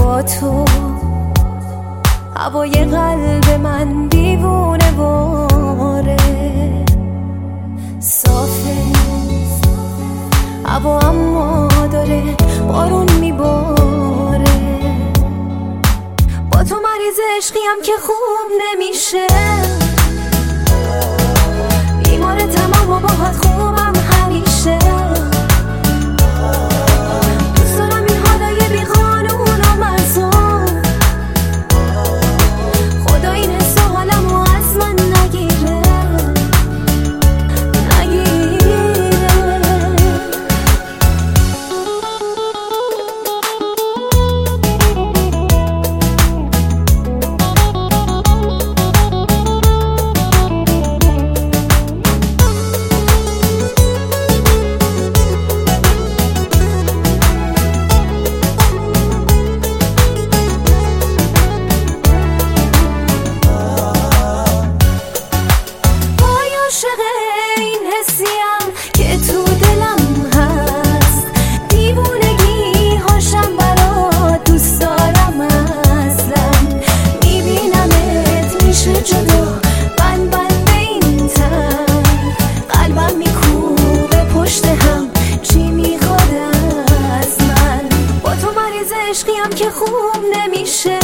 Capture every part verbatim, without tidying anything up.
با تو هوای قلب من دیوونه واره، صافه هوا اما داره بارون میباره. با تو مریض عشقیم که خوب نمیشه، بیمار تمام و باهات خوبم همیشه. دوست دارم این حالای بی قانون و مرزون، خدا این حس و حالمو از من نگیره نگیره. عشقیم که خوب نمیشه،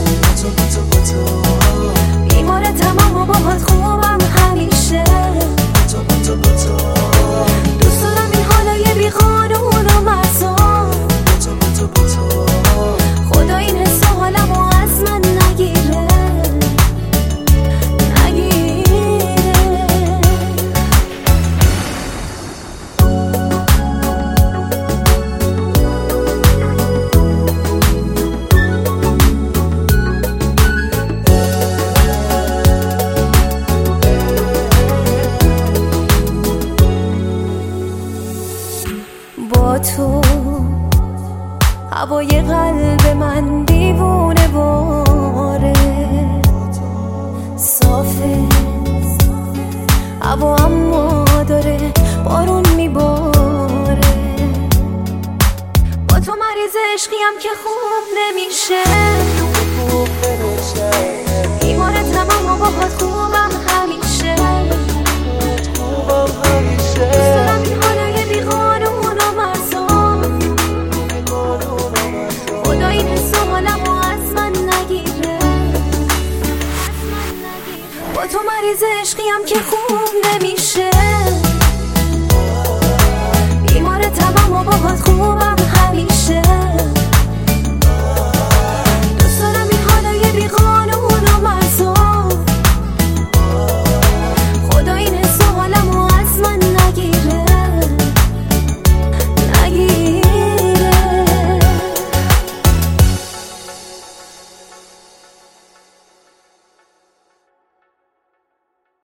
بیمار تمام و باهات خوبم همیشه. دوست دارم این حالای بی قانون و مرزون، خدا این حس و حالمو از من نگیره نگیره. با تو هوای قلب من دیوونه واره، صافه هوا اما داره بارون میباره. با تو مریض عشقیم که خوب نمیشه، بیمار تمام و باهات خوبم همیشه. دوست دارم این حالای بی قانون و مرزون، خدا این حس و حالمو از من نگیره. با تو مریض عشقیم که خوب